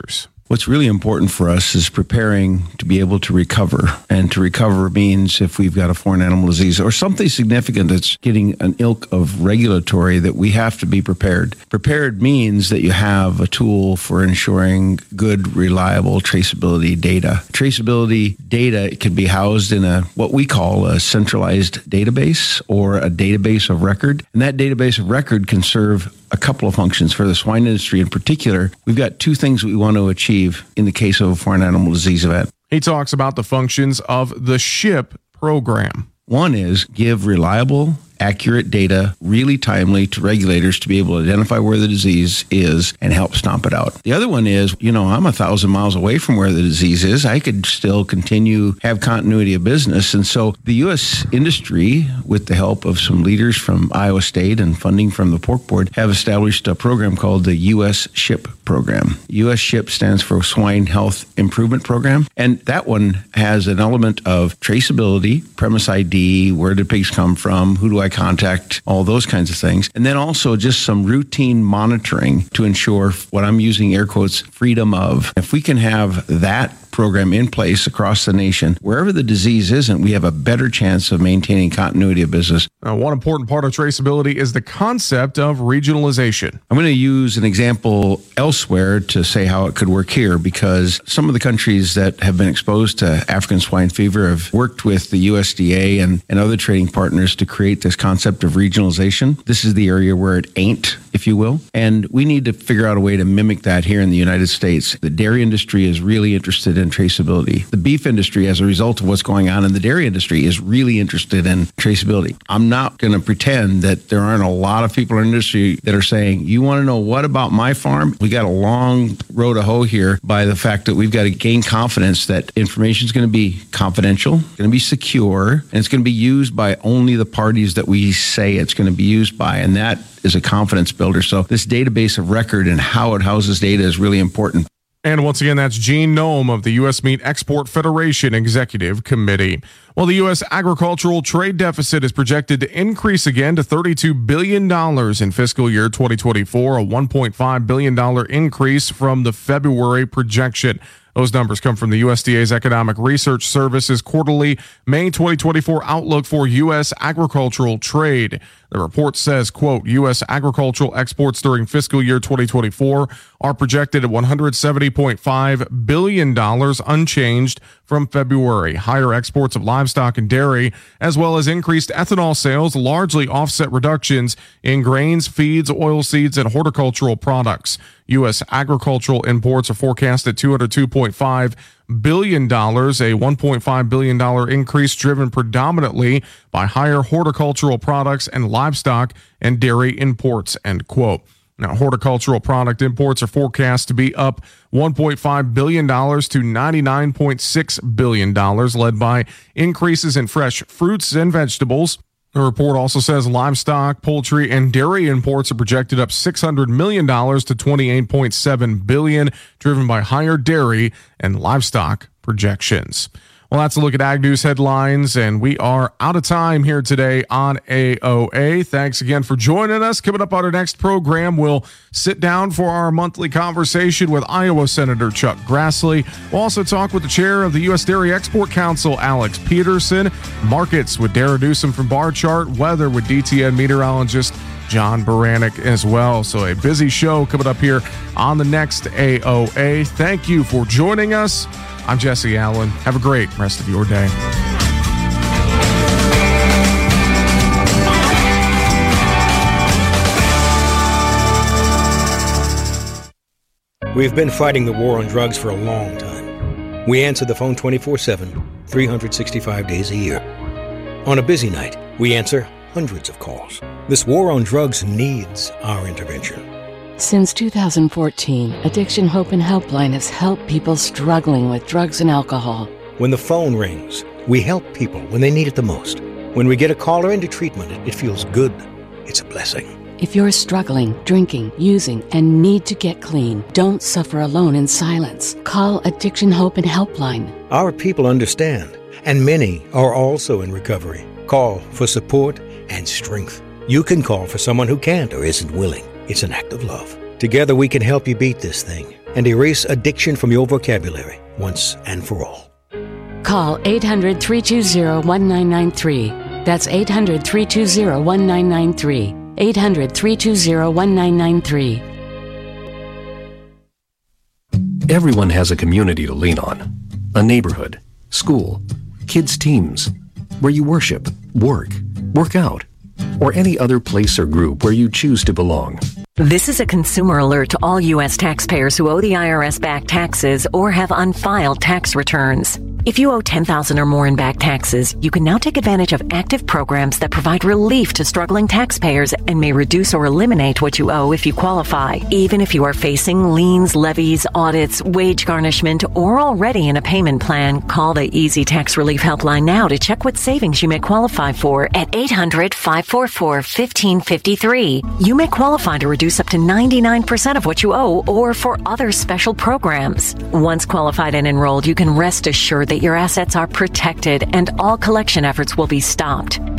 What's really important for us is preparing to be able to recover. And to recover means if we've got a foreign animal disease or something significant that's getting an ilk of regulatory, that we have to be prepared. Prepared means that you have a tool for ensuring good, reliable traceability data. Traceability data can be housed in what we call a centralized database or a database of record. And that database of record can serve a couple of functions. For the swine industry in particular, we've got two things we want to achieve in the case of a foreign animal disease event. He talks about the functions of the SHIP program. One is give reliable, accurate data, really timely to regulators to be able to identify where the disease is and help stomp it out. The other one is, I'm 1,000 miles away from where the disease is. I could still have continuity of business. And so the U.S. industry, with the help of some leaders from Iowa State and funding from the Pork Board, have established a program called the U.S. SHIP program. U.S. SHIP stands for Swine Health Improvement Program. And that one has an element of traceability, premise ID, where did pigs come from, who do I contact, all those kinds of things. And then also just some routine monitoring to ensure what I'm using air quotes, freedom of. If we can have that program in place across the nation, wherever the disease isn't, we have a better chance of maintaining continuity of business. One important part of traceability is the concept of regionalization. I'm going to use an example elsewhere to say how it could work here, because some of the countries that have been exposed to African swine fever have worked with the USDA and other trading partners to create this concept of regionalization. This is the area where it ain't, if you will. And we need to figure out a way to mimic that here in the United States. The dairy industry is really interested in traceability. The beef industry, as a result of what's going on in the dairy industry, is really interested in traceability. I'm not going to pretend that there aren't a lot of people in the industry that are saying, you want to know what about my farm? We got a long road to hoe here by the fact that we've got to gain confidence that information is going to be confidential, going to be secure, and it's going to be used by only the parties that we say it's going to be used by. And that is a confidence builder. So this database of record and how it houses data is really important. And once again, that's Gene Noem of the U.S. Meat Export Federation Executive Committee. Well, the U.S. agricultural trade deficit is projected to increase again to $32 billion in fiscal year 2024, a $1.5 billion increase from the February projection. Those numbers come from the USDA's Economic Research Service's quarterly May 2024 outlook for U.S. agricultural trade. The report says, quote, U.S. agricultural exports during fiscal year 2024 are projected at $170.5 billion, unchanged from February. Higher exports of livestock and dairy, as well as increased ethanol sales, largely offset reductions in grains, feeds, oilseeds, and horticultural products. U.S. agricultural imports are forecast at $202.5 billion, a $1.5 billion increase driven predominantly by higher horticultural products and livestock and dairy imports, end quote. Now, horticultural product imports are forecast to be up $1.5 billion to $99.6 billion, led by increases in fresh fruits and vegetables. The report also says livestock, poultry, and dairy imports are projected up $600 million to $28.7 billion, driven by higher dairy and livestock projections. Well, that's a look at Ag News headlines, and we are out of time here today on AOA. Thanks again for joining us. Coming up on our next program, we'll sit down for our monthly conversation with Iowa Senator Chuck Grassley. We'll also talk with the chair of the U.S. Dairy Export Council, Alex Peterson, markets with Dara Newsom from Bar Chart, weather with DTN meteorologist John Baranek as well. So a busy show coming up here on the next AOA. Thank you for joining us. I'm Jesse Allen. Have a great rest of your day. We've been fighting the war on drugs for a long time. We answer the phone 24/7, 365 days a year. On a busy night, we answer hundreds of calls. This war on drugs needs our intervention. Since 2014, Addiction Hope and Helpline has helped people struggling with drugs and alcohol. When the phone rings, we help people when they need it the most. When we get a caller into treatment, it feels good. It's a blessing. If you're struggling, drinking, using, and need to get clean, don't suffer alone in silence. Call Addiction Hope and Helpline. Our people understand, and many are also in recovery. Call for support and strength. You can call for someone who can't or isn't willing. It's an act of love. Together we can help you beat this thing and erase addiction from your vocabulary once and for all. Call 800-320-1993. That's 800-320-1993. 800-320-1993. Everyone has a community to lean on. A neighborhood, school, kids' teams, where you worship, work out, or any other place or group where you choose to belong. This is a consumer alert to all U.S. taxpayers who owe the IRS back taxes or have unfiled tax returns. If you owe $10,000 or more in back taxes, you can now take advantage of active programs that provide relief to struggling taxpayers and may reduce or eliminate what you owe if you qualify. Even if you are facing liens, levies, audits, wage garnishment, or already in a payment plan, call the Easy Tax Relief Helpline now to check what savings you may qualify for at 800-544-1553. You may qualify to reduce up to 99% of what you owe or for other special programs. Once qualified and enrolled, you can rest assured that your assets are protected and all collection efforts will be stopped.